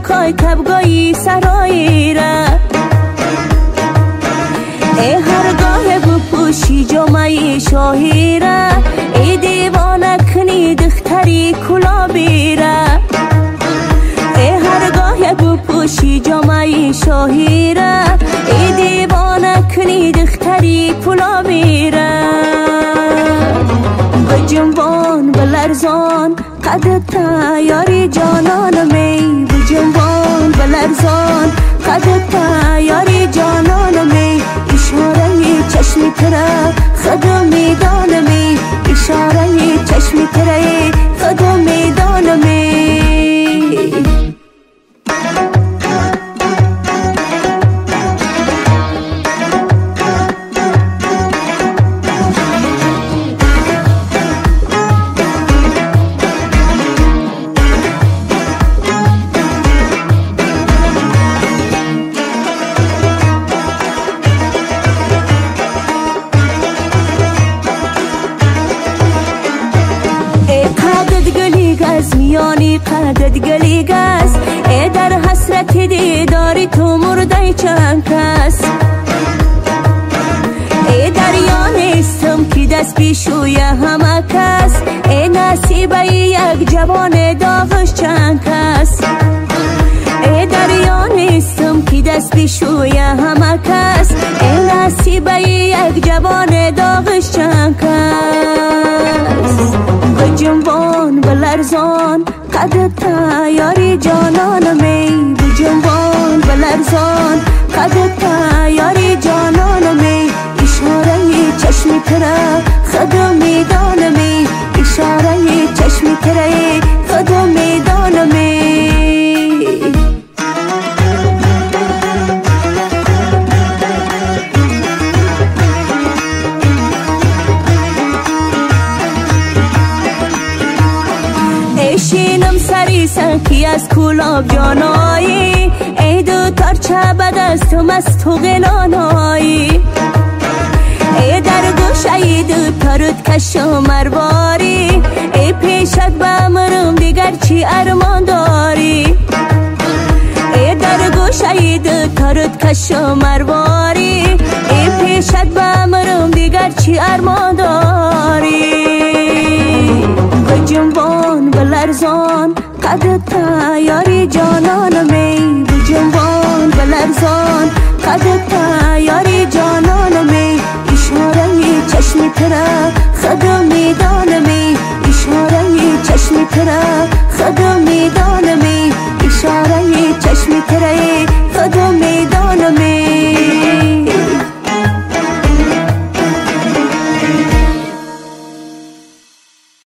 کای کبگایی سرایی را ای هرگاه بپوشی جامعه شاهی را ای دیوانه کنی دختری کلابی را ای هرگاه بپوشی جامعه شاهی را ای دیوانه کنی دختری کلابی را بجنبان بلرزان قدت یاری جانان می بجنبان بلرزان قدت یاری جانان می اشاره چشم تره خدا میدان می اشاره چشم تره خدا میدان می میانی قدت گلی گس ای در حسرت دیداری تو مرده چند کس ای دریا نیستم که دست پیشوی همه کس ای نصیبه یک جوان داغش چند کس ای دریا نیستم که دست پیشوی همه کس ای نصیبه یک جوان داغش چند کس بجنبان بلرزان قدت یاری جانان می بجنبان بلرزان قدت یاری جانان می اشاره چشم تره خدا میدان می اشاره چشم تره خدا میدان می شینم سری سنکی از کلاب جانایی ای دو ترچه بد از تو مست و غنانایی ای در گوشه ای دو ترد کشم مرواری ای پیشت بمرم دیگر چی ارمان داری ای در گوشه ای دو ترد کشم مرواری ای پیشت بمرم دیگر چی ارمان داری بجنبان بلرزان قدت یاری جانان می بجنبان بلرزان قدت یاری جانان می اشاره چشم تره خدا میدان می اشاره چشم تره خدا میدان می اشاره چشم تره خدا میدان